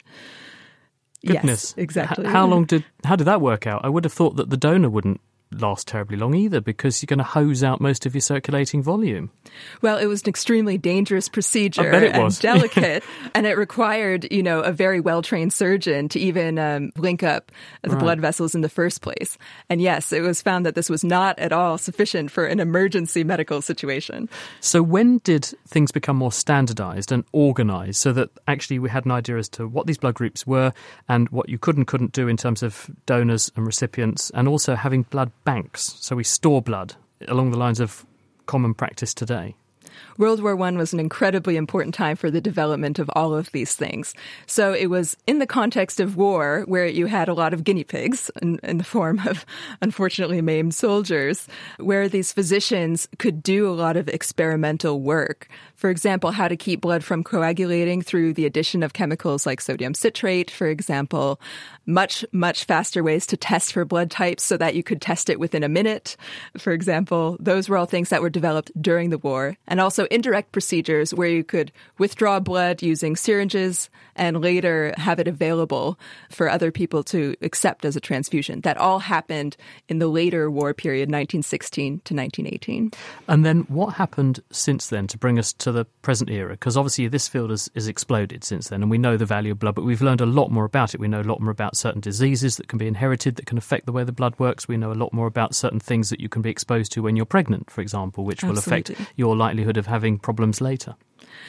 Goodness. Yes, exactly. H- how long did, how did that work out? I would have thought that the donor wouldn't last terribly long either because you're going to hose out most of your circulating volume. Well, it was an extremely dangerous procedure I bet it and was. delicate, and it required, you know, a very well-trained surgeon to even um, link up the Right. blood vessels in the first place. And yes, it was found that this was not at all sufficient for an emergency medical situation. So when did things become more standardized and organized so that actually we had an idea as to what these blood groups were and what you could and couldn't do in terms of donors and recipients, and also having blood banks, so we store blood along the lines of common practice today? World War One was an incredibly important time for the development of all of these things. So it was in the context of war where you had a lot of guinea pigs in, in the form of unfortunately maimed soldiers, where these physicians could do a lot of experimental work. For example, how to keep blood from coagulating through the addition of chemicals like sodium citrate, for example. Much, much faster ways to test for blood types so that you could test it within a minute, for example. Those were all things that were developed during the war. And also indirect procedures where you could withdraw blood using syringes and later have it available for other people to accept as a transfusion. That all happened in the later war period, nineteen sixteen to nineteen eighteen. And then what happened since then to bring us to the present era? Because obviously this field has, has exploded since then, and we know the value of blood, but we've learned a lot more about it. We know a lot more about certain diseases that can be inherited, that can affect the way the blood works. We know a lot more about certain things that you can be exposed to when you're pregnant, for example, which will Absolutely. affect your likelihood of having problems later.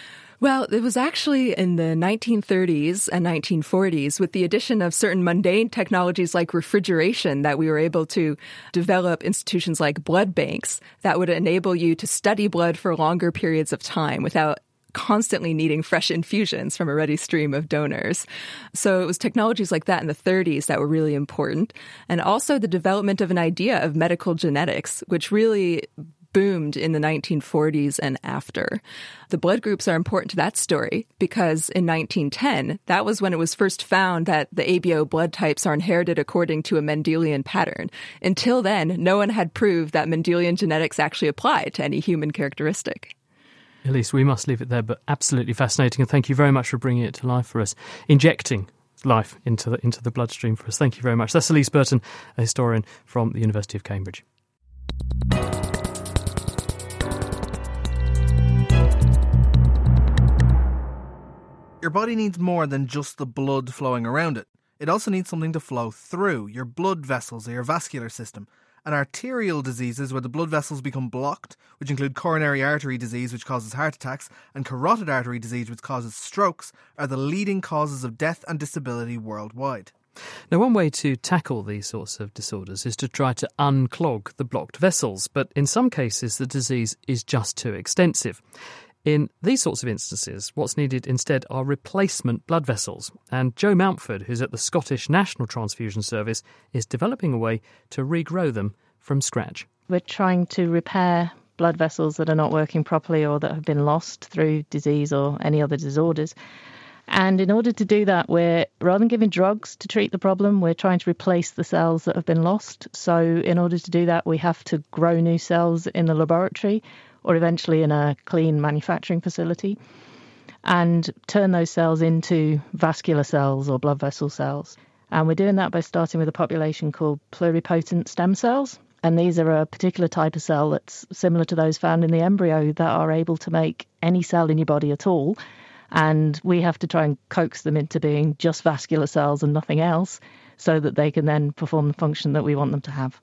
Well, it was actually in the nineteen thirties and nineteen forties with the addition of certain mundane technologies like refrigeration that we were able to develop institutions like blood banks that would enable you to study blood for longer periods of time without constantly needing fresh infusions from a ready stream of donors. So it was technologies like that in the thirties that were really important. And also the development of an idea of medical genetics, which really boomed in the nineteen forties and after. The blood groups are important to that story because in nineteen ten, that was when it was first found that the A B O blood types are inherited according to a Mendelian pattern. Until then, no one had proved that Mendelian genetics actually applied to any human characteristic. Elise, we must leave it there, but absolutely fascinating. And thank you very much for bringing it to life for us, injecting life into the, into the bloodstream for us. Thank you very much. That's Elise Burton, a historian from the University of Cambridge. Your body needs more than just the blood flowing around it. It also needs something to flow through, your blood vessels or your vascular system. And arterial diseases where the blood vessels become blocked, which include coronary artery disease, which causes heart attacks, and carotid artery disease, which causes strokes, are the leading causes of death and disability worldwide. Now, one way to tackle these sorts of disorders is to try to unclog the blocked vessels, but in some cases the disease is just too extensive. In these sorts of instances, what's needed instead are replacement blood vessels. And Joe Mountford, who's at the Scottish National Transfusion Service, is developing a way to regrow them from scratch. We're trying to repair blood vessels that are not working properly or that have been lost through disease or any other disorders. And in order to do that, we're, rather than giving drugs to treat the problem, we're trying to replace the cells that have been lost. So in order to do that, we have to grow new cells in the laboratory or eventually in a clean manufacturing facility, and turn those cells into vascular cells or blood vessel cells. And we're doing that by starting with a population called pluripotent stem cells. And these are a particular type of cell that's similar to those found in the embryo that are able to make any cell in your body at all. And we have to try and coax them into being just vascular cells and nothing else so that they can then perform the function that we want them to have.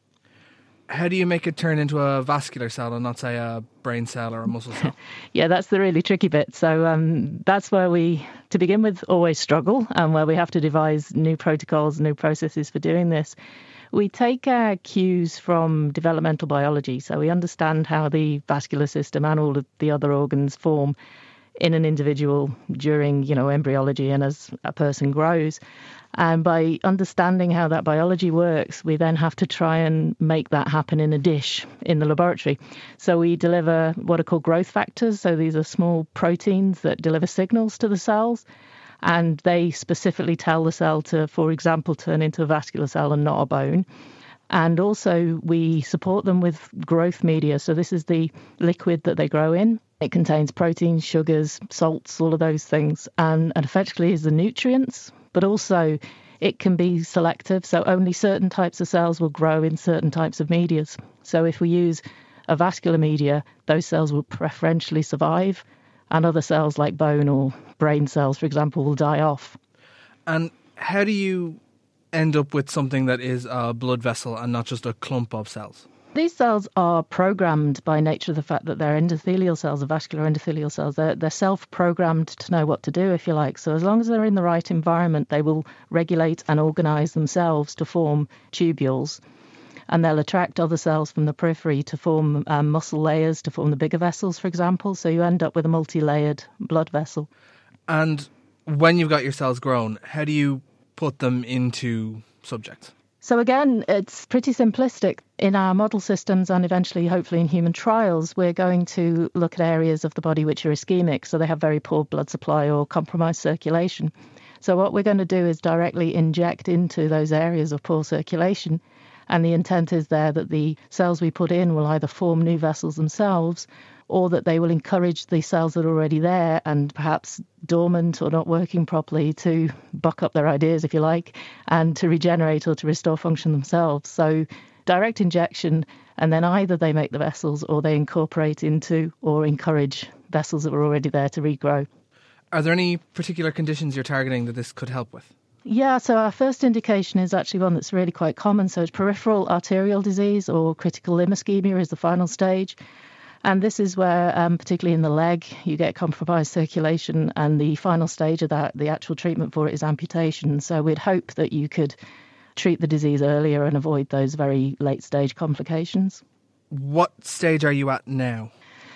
How do you make it turn into a vascular cell and not, say, a brain cell or a muscle cell? Yeah, that's the really tricky bit. So um, that's where we, to begin with, always struggle and where we have to devise new protocols, new processes for doing this. We take our cues from developmental biology. So we understand how the vascular system and all of the other organs form in an individual during, you know, embryology and as a person grows. And by understanding how that biology works, we then have to try and make that happen in a dish in the laboratory. So we deliver what are called growth factors. So these are small proteins that deliver signals to the cells. And they specifically tell the cell to, for example, turn into a vascular cell and not a bone. And also we support them with growth media. So this is the liquid that they grow in. It contains proteins, sugars, salts, all of those things, and, and effectively is the nutrients. But also it can be selective, so only certain types of cells will grow in certain types of medias. So if we use a vascular media, those cells will preferentially survive, and other cells like bone or brain cells, for example, will die off. And how do you end up with something that is a blood vessel and not just a clump of cells? These cells are programmed by nature of the fact that they're endothelial cells, or vascular endothelial cells. They're, they're self-programmed to know what to do, if you like. So as long as they're in the right environment, they will regulate and organise themselves to form tubules. And they'll attract other cells from the periphery to form um, muscle layers, to form the bigger vessels, for example. So you end up with a multi-layered blood vessel. And when you've got your cells grown, how do you put them into subjects? So again, it's pretty simplistic. In our model systems and eventually, hopefully in human trials, we're going to look at areas of the body which are ischemic, so they have very poor blood supply or compromised circulation. So what we're going to do is directly inject into those areas of poor circulation. And the intent is there that the cells we put in will either form new vessels themselves, or that they will encourage the cells that are already there and perhaps dormant or not working properly to buck up their ideas, if you like, and to regenerate or to restore function themselves. So direct injection, and then either they make the vessels or they incorporate into or encourage vessels that were already there to regrow. Are there any particular conditions you're targeting that this could help with? Yeah, so our first indication is actually one that's really quite common. So it's peripheral arterial disease, or critical limb ischemia is the final stage. And this is where, um, particularly in the leg, you get compromised circulation, and the final stage of that, the actual treatment for it, is amputation. So we'd hope that you could treat the disease earlier and avoid those very late stage complications. What stage are you at now?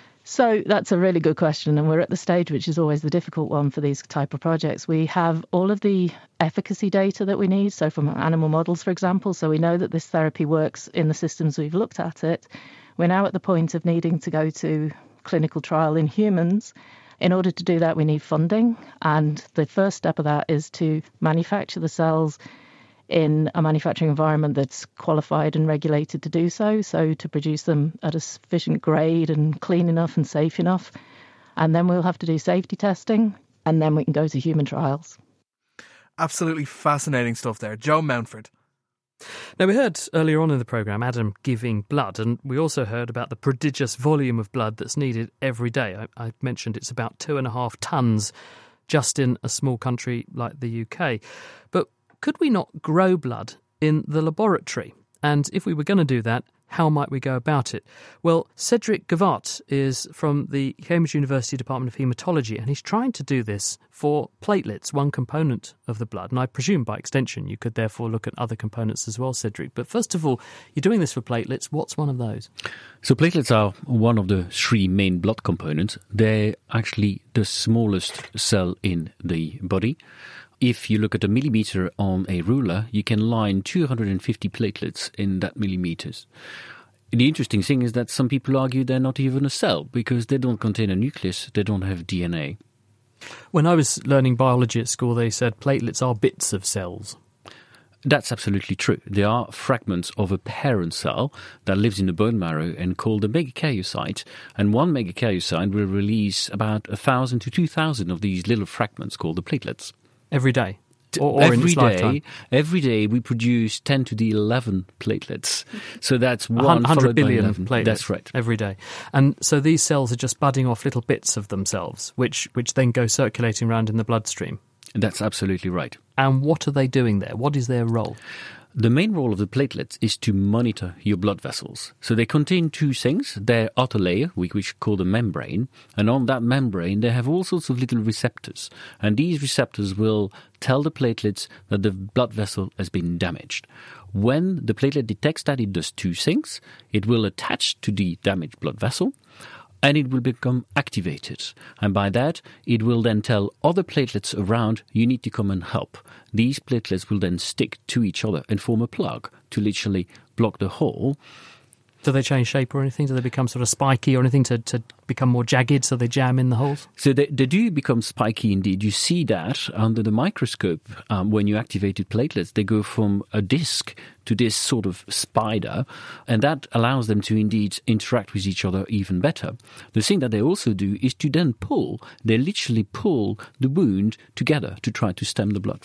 So that's a really good question, and we're at the stage which is always the difficult one for these type of projects. We have all of the efficacy data that we need, so from animal models, for example, so we know that this therapy works in the systems we've looked at it. We're now at the point of needing to go to clinical trial in humans. In order to do that, we need funding, and the first step of that is to manufacture the cells in a manufacturing environment that's qualified and regulated to do so, so to produce them at a sufficient grade and clean enough and safe enough. And then we'll have to do safety testing, and then we can go to human trials. Absolutely fascinating stuff there. Joe Mountford. Now, we heard earlier on in the programme Adam giving blood, and we also heard about the prodigious volume of blood that's needed every day. I, I mentioned it's about two and a half tonnes just in a small country like the U K. But could we not grow blood in the laboratory? And if we were going to do that, how might we go about it? Well, Cedric Gavot is from the Cambridge University Department of Haematology, and he's trying to do this for platelets, one component of the blood. And I presume by extension you could therefore look at other components as well, Cedric. But first of all, you're doing this for platelets. What's one of those? So platelets are one of the three main blood components. They're actually the smallest cell in the body. If you look at a millimeter on a ruler, you can line two hundred fifty platelets in that millimeters. The interesting thing is that some people argue they're not even a cell because they don't contain a nucleus, they don't have D N A. When I was learning biology at school, they said platelets are bits of cells. That's absolutely true. They are fragments of a parent cell that lives in the bone marrow and called a megakaryocyte. And one megakaryocyte will release about one thousand to two thousand of these little fragments called the platelets. Every day? Or, or every in its day, lifetime? Every day we produce ten to the eleven platelets. So that's one one hundred followed by billion eleven. platelets. That's right. Every day. And so these cells are just budding off little bits of themselves, which, which then go circulating around in the bloodstream. That's absolutely right. And what are they doing there? What is their role? The main role of the platelets is to monitor your blood vessels. So they contain two things. Their outer layer, which we call the membrane, and on that membrane they have all sorts of little receptors. And these receptors will tell the platelets that the blood vessel has been damaged. When the platelet detects that, it does two things. It will attach to the damaged blood vessel, and it will become activated. And by that, it will then tell other platelets around, you need to come and help. These platelets will then stick to each other and form a plug to literally block the hole. Do they change shape or anything? Do they become sort of spiky or anything to, to become more jagged so they jam in the holes? So they, they do become spiky indeed. You see that under the microscope um, when you activated platelets. They go from a disc to this sort of spider, and that allows them to indeed interact with each other even better. The thing that they also do is to then pull. They literally pull the wound together to try to stem the blood.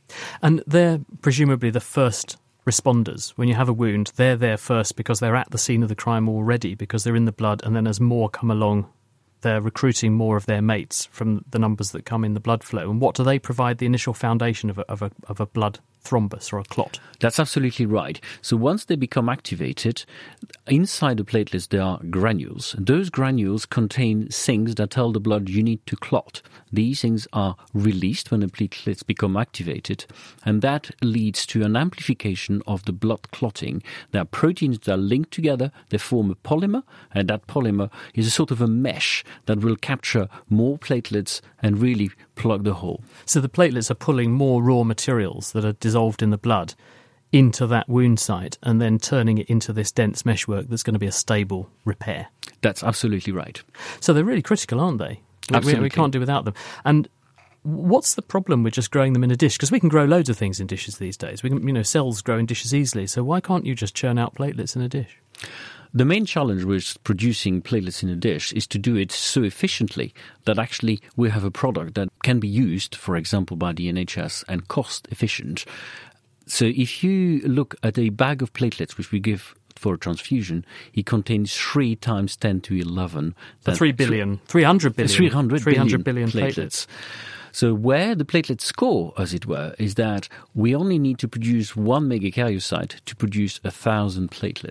And they're presumably the first responders. When you have a wound, they're there first because they're at the scene of the crime already, because they're in the blood, and then as more come along, they're recruiting more of their mates from the numbers that come in the blood flow. And what do they provide the initial foundation of a, of a, of a blood thrombus or a clot? That's absolutely right. So once they become activated, inside the platelets there are granules. Those granules contain things that tell the blood you need to clot. These things are released when the platelets become activated, and that leads to an amplification of the blood clotting. There are proteins that are linked together, they form a polymer, and that polymer is a sort of a mesh that will capture more platelets and really plug the hole. So the platelets are pulling more raw materials that are dissolved in the blood into that wound site and then turning it into this dense meshwork that's going to be a stable repair. That's absolutely right. So they're really critical, aren't they? We, Absolutely. we, we can't do without them. And what's the problem with just growing them in a dish? Because we can grow loads of things in dishes these days. We can, you know, cells grow in dishes easily. So why can't you just churn out platelets in a dish? The main challenge with producing platelets in a dish is to do it so efficiently that actually we have a product that can be used, for example, by the N H S and cost efficient. So if you look at a bag of platelets, which we give for a transfusion, it contains three times ten to eleven. So three billion, three hundred billion. three hundred, three hundred billion, billion platelets. platelets. So where the platelets score, as it were, is that we only need to produce one megakaryocyte to produce a thousand platelets.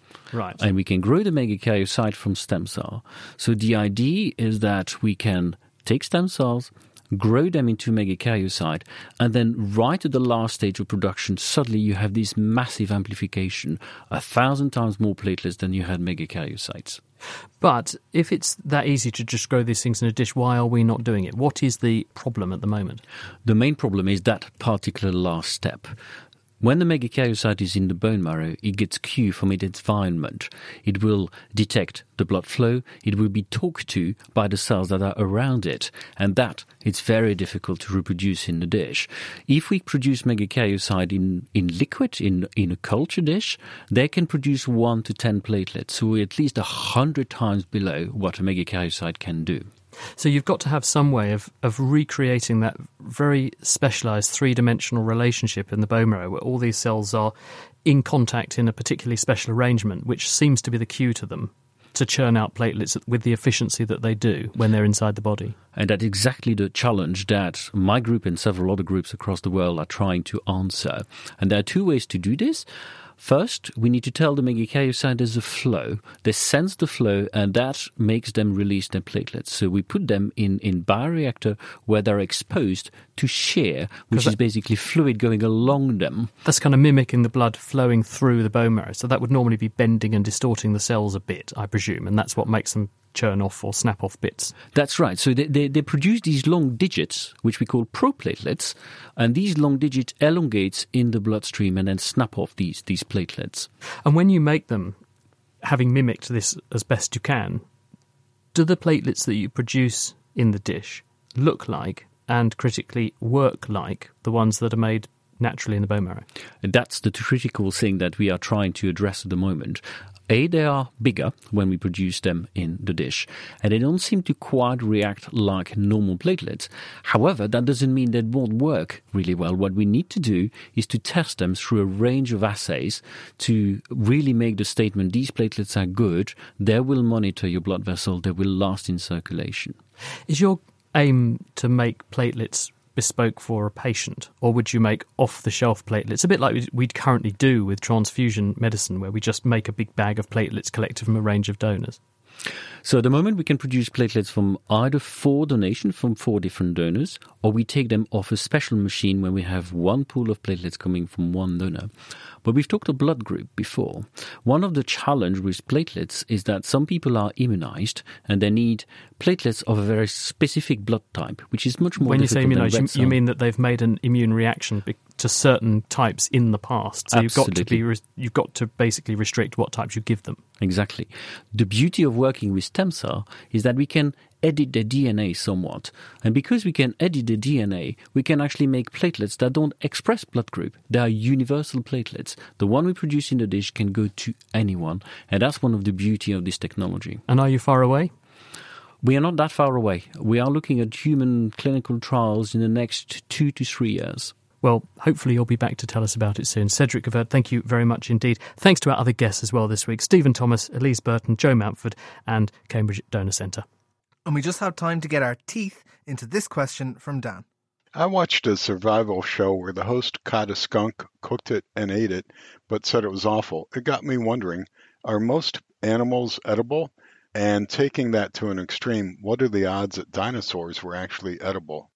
Right. And we can grow the megakaryocyte from stem cell. So the idea is that we can take stem cells, grow them into megakaryocyte, and then right at the last stage of production, suddenly you have this massive amplification, a thousand times more platelets than you had megakaryocytes. But if it's that easy to just grow these things in a dish, why are we not doing it? What is the problem at the moment? The main problem is that particular last step. When the megakaryocyte is in the bone marrow, it gets cue from its environment. It will detect the blood flow. It will be talked to by the cells that are around it. And that, it's very difficult to reproduce in the dish. If we produce megakaryocyte in, in liquid, in, in a culture dish, they can produce one to ten platelets. So we're at least a hundred times below what a megakaryocyte can do. So you've got to have some way of, of recreating that very specialised three-dimensional relationship in the bone marrow where all these cells are in contact in a particularly special arrangement, which seems to be the cue to them to churn out platelets with the efficiency that they do when they're inside the body. And that's exactly the challenge that my group and several other groups across the world are trying to answer. And there are two ways to do this. First, we need to tell the megakaryocyte there's a flow. They sense the flow, and that makes them release their platelets. So we put them in in bioreactor where they're exposed to shear, which is basically fluid going along them. That's kind of mimicking the blood flowing through the bone marrow. So that would normally be bending and distorting the cells a bit, I presume, and that's what makes them churn off or snap off bits. That's right. So they, they, they produce these long digits, which we call proplatelets, and these long digits elongate in the bloodstream and then snap off these, these platelets. And when you make them, having mimicked this as best you can, do the platelets that you produce in the dish look like and critically work like the ones that are made naturally in the bone marrow? And that's the critical thing that we are trying to address at the moment. A, they are bigger when we produce them in the dish, and they don't seem to quite react like normal platelets. However, that doesn't mean they won't work really well. What we need to do is to test them through a range of assays to really make the statement, these platelets are good, they will monitor your blood vessel, they will last in circulation. Is your aim to make platelets bespoke for a patient, or would you make off-the-shelf platelets, a bit like we currently do with transfusion medicine, where we just make a big bag of platelets collected from a range of donors? So at the moment we can produce platelets from either four donations from four different donors, or we take them off a special machine when we have one pool of platelets coming from one donor. But we've talked a blood group before. One of the challenges with platelets is that some people are immunized and they need platelets of a very specific blood type, which is much more when difficult you say than immunized, you, you mean that they've made an immune reaction to certain types in the past. So Absolutely. you've got to be you've got to basically restrict what types you give them. Exactly. The beauty of working with stem cell is that we can edit the D N A somewhat. And because we can edit the D N A, we can actually make platelets that don't express blood group. They are universal platelets. The one we produce in the dish can go to anyone. And that's one of the beauty of this technology. And are you far away? We are not that far away. We are looking at human clinical trials in the next two to three years. Well, hopefully you'll be back to tell us about it soon. Cedric Gavert, thank you very much indeed. Thanks to our other guests as well this week, Stephen Thomas, Elise Burton, Joe Mountford and Cambridge Donor Centre. And we just have time to get our teeth into this question from Dan. I watched a survival show where the host caught a skunk, cooked it, and ate it, but said it was awful. It got me wondering, are most animals edible? And taking that to an extreme, what are the odds that dinosaurs were actually edible?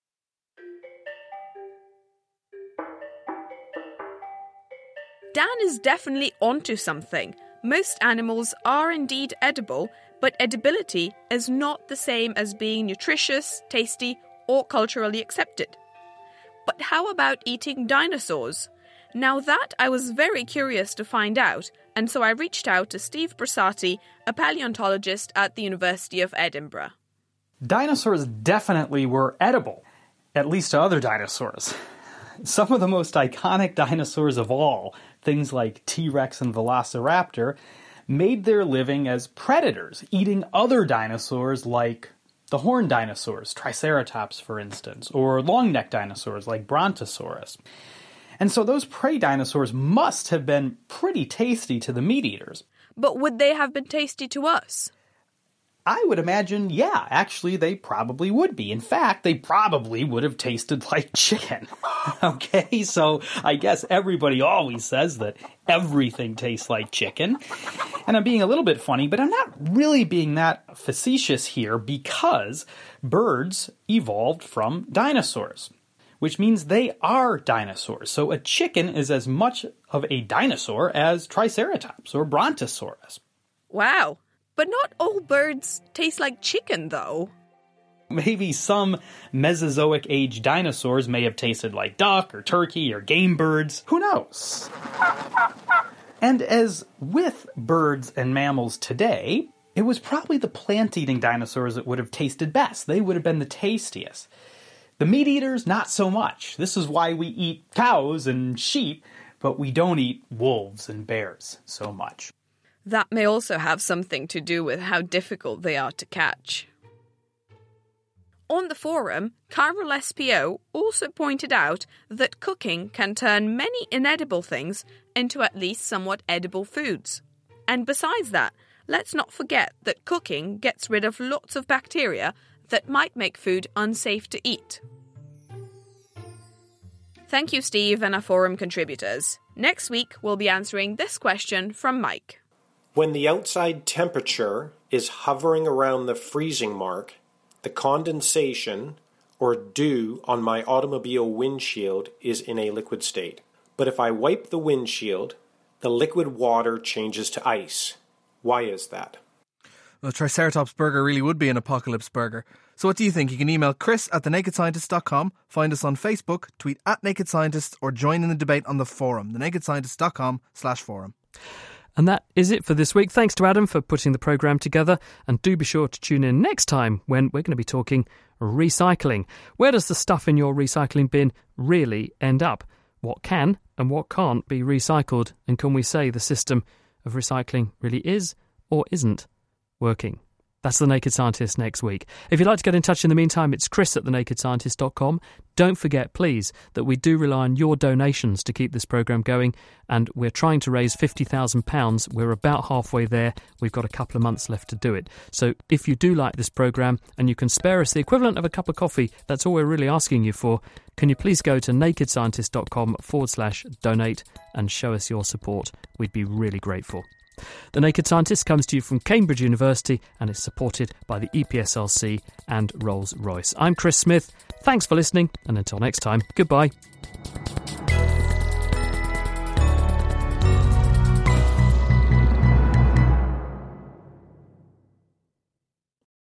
Dan is definitely onto something. Most animals are indeed edible, but edibility is not the same as being nutritious, tasty, or culturally accepted. But how about eating dinosaurs? Now that I was very curious to find out, and so I reached out to Steve Brasati, a paleontologist at the University of Edinburgh. Dinosaurs definitely were edible, at least to other dinosaurs. Some of the most iconic dinosaurs of all, things like T-Rex and Velociraptor, made their living as predators, eating other dinosaurs like the horned dinosaurs, Triceratops for instance, or long-necked dinosaurs like Brontosaurus. And so those prey dinosaurs must have been pretty tasty to the meat eaters. But would they have been tasty to us? I would imagine, yeah, actually they probably would be. In fact, they probably would have tasted like chicken. Okay, so I guess everybody always says that everything tastes like chicken. And I'm being a little bit funny, but I'm not really being that facetious here because birds evolved from dinosaurs, which means they are dinosaurs. So a chicken is as much of a dinosaur as Triceratops or Brontosaurus. Wow. But not all birds taste like chicken, though. Maybe some Mesozoic age dinosaurs may have tasted like duck or turkey or game birds. Who knows? And as with birds and mammals today, it was probably the plant-eating dinosaurs that would have tasted best. They would have been the tastiest. The meat eaters, not so much. This is why we eat cows and sheep, but we don't eat wolves and bears so much. That may also have something to do with how difficult they are to catch. On the forum, Chiral S P O also pointed out that cooking can turn many inedible things into at least somewhat edible foods. And besides that, let's not forget that cooking gets rid of lots of bacteria that might make food unsafe to eat. Thank you, Steve, and our forum contributors. Next week, we'll be answering this question from Mike. When the outside temperature is hovering around the freezing mark, the condensation, or dew, on my automobile windshield is in a liquid state. But if I wipe the windshield, the liquid water changes to ice. Why is that? Well, Triceratops burger really would be an apocalypse burger. So what do you think? You can email chris at the naked scientist dot com, find us on Facebook, tweet at Naked Scientists, or join in the debate on the forum, the naked scientist dot com slash forum. And that is it for this week. Thanks to Adam for putting the programme together. And do be sure to tune in next time when we're going to be talking recycling. Where does the stuff in your recycling bin really end up? What can and what can't be recycled? And can we say the system of recycling really is or isn't working? That's The Naked Scientist next week. If you'd like to get in touch in the meantime, it's chris at the naked scientist dot com. Don't forget, please, that we do rely on your donations to keep this programme going, and we're trying to raise fifty thousand pounds. We're about halfway there. We've got a couple of months left to do it. So if you do like this programme and you can spare us the equivalent of a cup of coffee, that's all we're really asking you for, can you please go to naked scientist dot com forward slash donate and show us your support? We'd be really grateful. The Naked Scientist comes to you from Cambridge University and is supported by the E P S L C and Rolls-Royce. I'm Chris Smith. Thanks for listening, and until next time, goodbye.